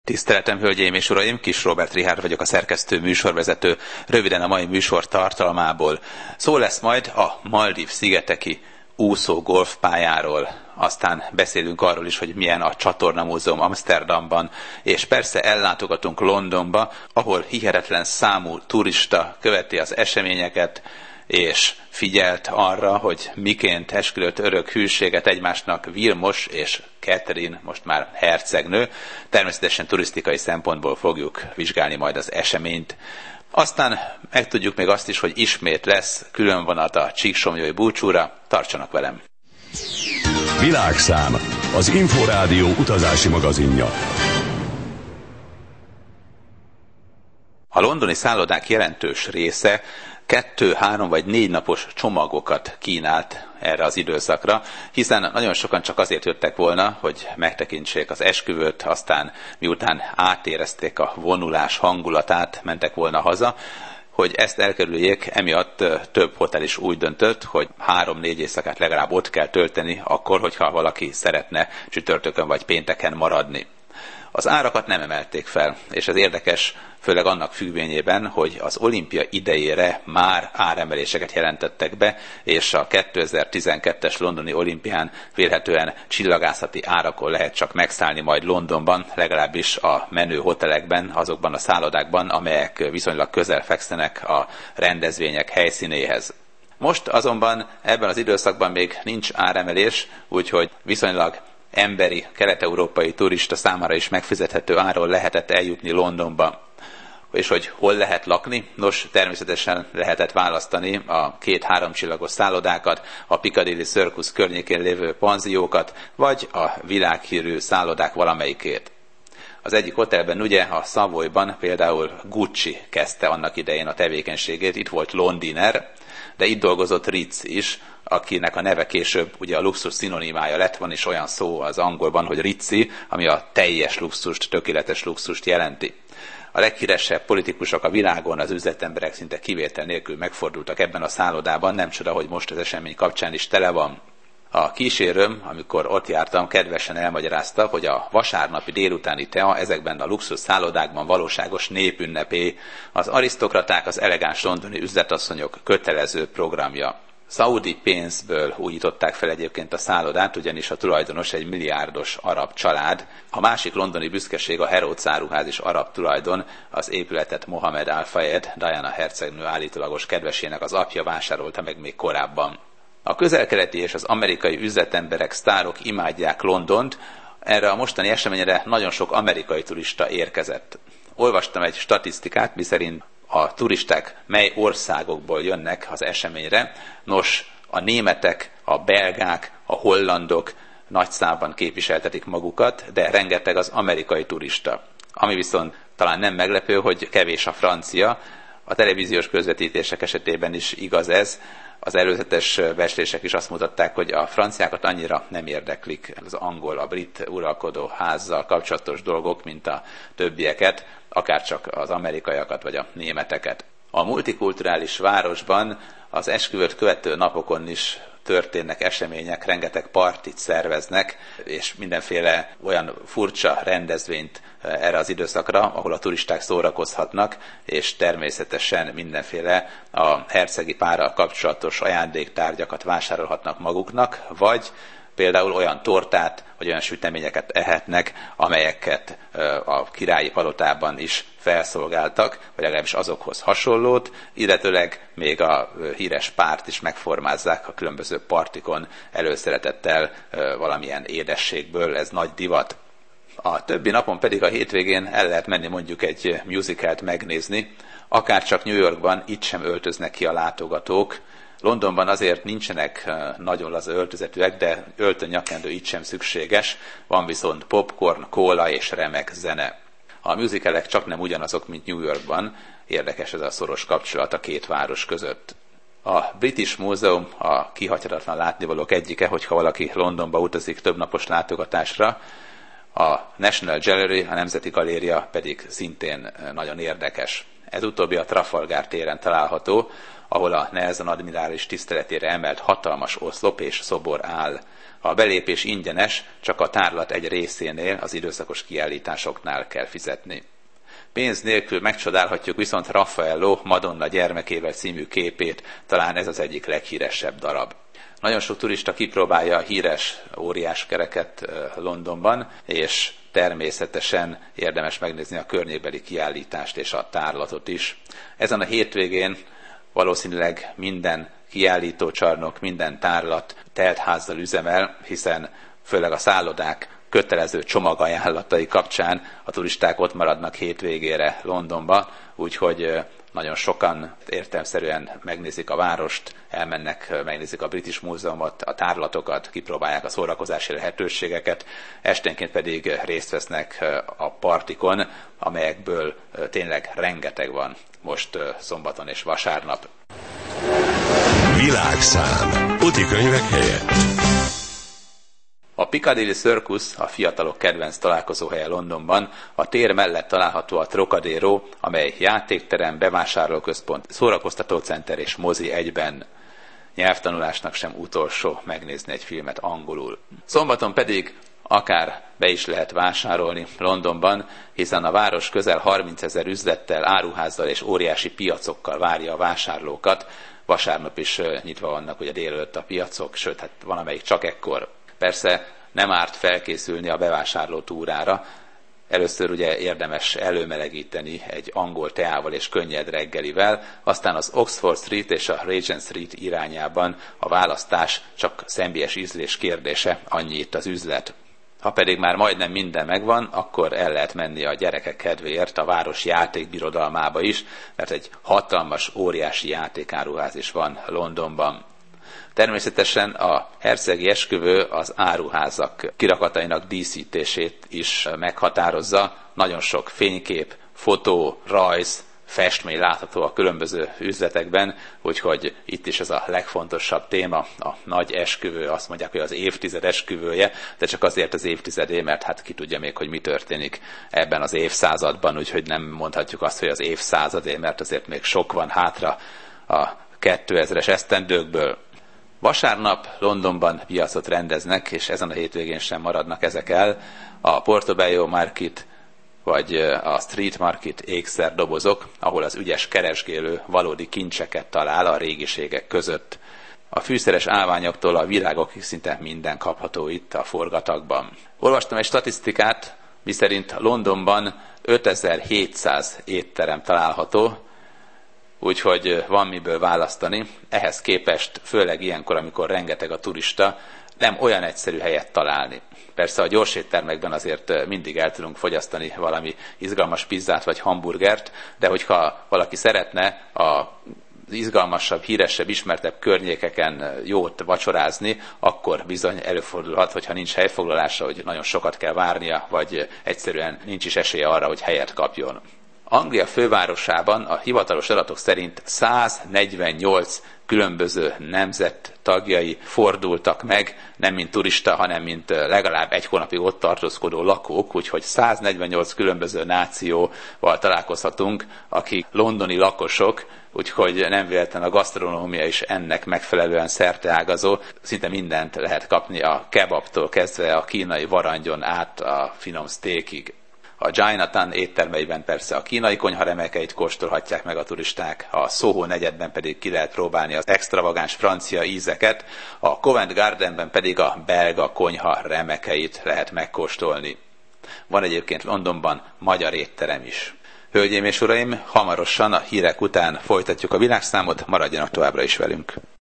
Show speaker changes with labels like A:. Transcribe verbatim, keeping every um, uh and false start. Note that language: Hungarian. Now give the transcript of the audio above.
A: Tiszteletem, hölgyeim és uraim, Kis Róbert Richárd vagyok, a szerkesztő, műsorvezető. Röviden a mai műsor tartalmából. Szó lesz majd a Maldív-szigeteki úszó golfpályáról. Aztán beszélünk arról is, hogy milyen a Csatorna Múzeum Amsterdamban, és persze ellátogatunk Londonba, ahol hihetetlen számú turista követi az eseményeket, és figyelt arra, hogy miként esküdött örök hűséget egymásnak Vilmos és Catherine, most már hercegnő. Természetesen turisztikai szempontból fogjuk vizsgálni majd az eseményt. Aztán megtudjuk még azt is, hogy ismét lesz különvonat a Csíksomlyói búcsúra. Tartsanak velem!
B: Világszám, az Inforádió utazási magazinja.
A: A londoni szállodák jelentős része kettő, három vagy négy napos csomagokat kínált erre az időszakra, hiszen nagyon sokan csak azért jöttek volna, hogy megtekintsék az esküvőt, aztán miután átérezték a vonulás hangulatát, mentek volna haza. Hogy ezt elkerüljék, emiatt több hotel is úgy döntött, hogy három-négy éjszakát legalább ott kell tölteni, akkor, hogyha valaki szeretne csütörtökön vagy pénteken maradni. Az árakat nem emelték fel, és ez érdekes, főleg annak függvényében, hogy az olimpia idejére már áremeléseket jelentettek be, és a kétezer-tizenkettes londoni olimpián vélhetően csillagászati árakon lehet csak megszállni majd Londonban, legalábbis a menő hotelekben, azokban a szállodákban, amelyek viszonylag közel fekszenek a rendezvények helyszínéhez. Most azonban ebben az időszakban még nincs áremelés, úgyhogy viszonylag emberi, kelet-európai turista számára is megfizethető áron lehetett eljutni Londonba. És hogy hol lehet lakni? Nos, természetesen lehetett választani a két-három csillagos szállodákat, a Piccadilly Circus környékén lévő panziókat, vagy a világhírű szállodák valamelyikét. Az egyik hotelben, ugye, a Savoyban például Gucci kezdte annak idején a tevékenységét, itt volt Londiner, de itt dolgozott Ritz is, akinek a neve később ugye a luxus szinonimája lett, van is olyan szó az angolban, hogy Ritzi, ami a teljes luxust, tökéletes luxust jelenti. A leghíresebb politikusok a világon, az üzletemberek szinte kivétel nélkül megfordultak ebben a szállodában, nem csoda, hogy most az esemény kapcsán is tele van. A kísérőm, amikor ott jártam, kedvesen elmagyarázta, hogy a vasárnapi délutáni tea ezekben a luxus szállodákban valóságos népünnepé, az arisztokraták, az elegáns londoni üzletasszonyok kötelező programja. Szaudi pénzből újították fel egyébként a szállodát, ugyanis a tulajdonos egy milliárdos arab család. A másik londoni büszkeség, a Harrods áruház is arab tulajdon, az épületet Mohammed Al-Fayed, Diana hercegnő állítólagos kedvesének az apja vásárolta meg még korábban. A közel-keleti és az amerikai üzletemberek, sztárok imádják Londont, erre a mostani eseményre nagyon sok amerikai turista érkezett. Olvastam egy statisztikát, miszerint a turisták mely országokból jönnek az eseményre. Nos, a németek, a belgák, a hollandok nagy számban képviseltetik magukat, de rengeteg az amerikai turista. Ami viszont talán nem meglepő, hogy kevés a francia. A televíziós közvetítések esetében is igaz ez. Az előzetes becslések is azt mutatták, hogy a franciákat annyira nem érdeklik az angol, a brit uralkodó házzal kapcsolatos dolgok, mint a többieket, akárcsak az amerikaiakat vagy a németeket. A multikulturális városban az esküvőt követő napokon is történnek események, rengeteg partit szerveznek, és mindenféle olyan furcsa rendezvényt erre az időszakra, ahol a turisták szórakozhatnak, és természetesen mindenféle a hercegi párral kapcsolatos ajándéktárgyakat vásárolhatnak maguknak, vagy például olyan tortát, vagy olyan süteményeket ehetnek, amelyeket a királyi palotában is felszolgáltak, vagy legalábbis azokhoz hasonlót, illetőleg még a híres párt is megformázzák a különböző partikon előszeretettel valamilyen édességből, ez nagy divat. A többi napon pedig a hétvégén el lehet menni mondjuk egy musicalt megnézni, akárcsak New Yorkban itt sem öltöznek ki a látogatók. Londonban azért nincsenek nagyon laza öltözetűek, de öltönnyakkendő itt sem szükséges, van viszont popcorn, kóla és remek zene. A musicalek csak nem ugyanazok, mint New Yorkban, érdekes ez a szoros kapcsolat a két város között. A British Museum a kihagyhatatlan látnivalók egyike, hogyha valaki Londonba utazik több napos látogatásra, a National Gallery, a Nemzeti Galéria pedig szintén nagyon érdekes. Ez utóbbi a Trafalgar téren található, ahol a Nelson admirális tiszteletére emelt hatalmas oszlop és szobor áll. A belépés ingyenes, csak a tárlat egy részénél, az időszakos kiállításoknál kell fizetni. Pénz nélkül megcsodálhatjuk viszont Raffaello Madonna gyermekével című képét, talán ez az egyik leghíresebb darab. Nagyon sok turista kipróbálja a híres óriáskereket Londonban, és természetesen érdemes megnézni a környékbeli kiállítást és a tárlatot is. Ezen a hétvégén valószínűleg minden kiállítócsarnok, minden tárlat teltházzal üzemel, hiszen főleg a szállodák kötelező csomagajánlatai kapcsán a turisták ott maradnak hétvégére Londonba, úgyhogy nagyon sokan értelemszerűen megnézik a várost, elmennek, megnézik a British Múzeumot, a tárlatokat, kipróbálják a szórakozási lehetőségeket, esténként pedig részt vesznek a partikon, amelyekből tényleg rengeteg van most szombaton és vasárnap.
B: Világszám. Utikönyvek helyett.
A: A Piccadilly Circus, a fiatalok kedvenc találkozóhelye Londonban, a tér mellett található a Trocadero, amely játékterem, bevásárlóközpont, szórakoztatócenter és mozi egyben. Nyelvtanulásnak sem utolsó megnézni egy filmet angolul. Szombaton pedig akár be is lehet vásárolni Londonban, hiszen a város közel harmincezer üzlettel, áruházzal és óriási piacokkal várja a vásárlókat. Vasárnap is nyitva vannak ugye délelőtt a piacok, sőt, hát van amelyik csak ekkor. Persze nem árt felkészülni a bevásárló túrára. Először ugye érdemes előmelegíteni egy angol teával és könnyed reggelivel, aztán az Oxford Street és a Regent Street irányában a választás csak személyes ízlés kérdése, annyi itt az üzlet. Ha pedig már majdnem minden megvan, akkor el lehet menni a gyerekek kedvéért a város játékbirodalmába is, mert egy hatalmas, óriási játékáruház is van Londonban. Természetesen a hercegi esküvő az áruházak kirakatainak díszítését is meghatározza. Nagyon sok fénykép, fotó, rajz, festmény látható a különböző üzletekben, úgyhogy itt is ez a legfontosabb téma, a nagy esküvő, azt mondják, hogy az évtized esküvője, de csak azért az évtizedé, mert hát ki tudja még, hogy mi történik ebben az évszázadban, úgyhogy nem mondhatjuk azt, hogy az évszázadé, mert azért még sok van hátra a kétezres esztendőkből. Vasárnap Londonban piacot rendeznek, és ezen a hétvégén sem maradnak ezek el. A Portobello Market vagy a Street Market ékszerdobozok, ahol az ügyes keresgélő valódi kincseket talál a régiségek között. A fűszeres állványoktól a virágokig szinte minden kapható itt a forgatagban. Olvastam egy statisztikát, miszerint Londonban ötezer-hétszáz étterem található, úgyhogy van miből választani. Ehhez képest, főleg ilyenkor, amikor rengeteg a turista, nem olyan egyszerű helyet találni. Persze a gyorséttermekben azért mindig el tudunk fogyasztani valami izgalmas pizzát vagy hamburgert, de hogyha valaki szeretne a izgalmasabb, híresebb, ismertebb környékeken jót vacsorázni, akkor bizony előfordulhat, hogyha nincs helyfoglalása, hogy nagyon sokat kell várnia, vagy egyszerűen nincs is esélye arra, hogy helyet kapjon. Anglia fővárosában a hivatalos adatok szerint száznegyvennyolc különböző nemzet tagjai fordultak meg, nem mint turista, hanem mint legalább egy hónapig ott tartózkodó lakók, úgyhogy száznegyvennyolc különböző nációval találkozhatunk, akik londoni lakosok, úgyhogy nem véletlen a gasztronómia is ennek megfelelően szerteágazó. Szinte mindent lehet kapni, a kebabtól kezdve a kínai varangyon át a finom sztékig. A Chinatown éttermeiben persze a kínai konyha remekeit kóstolhatják meg a turisták, a Soho negyedben pedig ki lehet próbálni az extravagáns francia ízeket, a Covent Gardenben pedig a belga konyha remekeit lehet megkóstolni. Van egyébként Londonban magyar étterem is. Hölgyeim és uraim, hamarosan a hírek után folytatjuk a világszámot, maradjanak továbbra is velünk.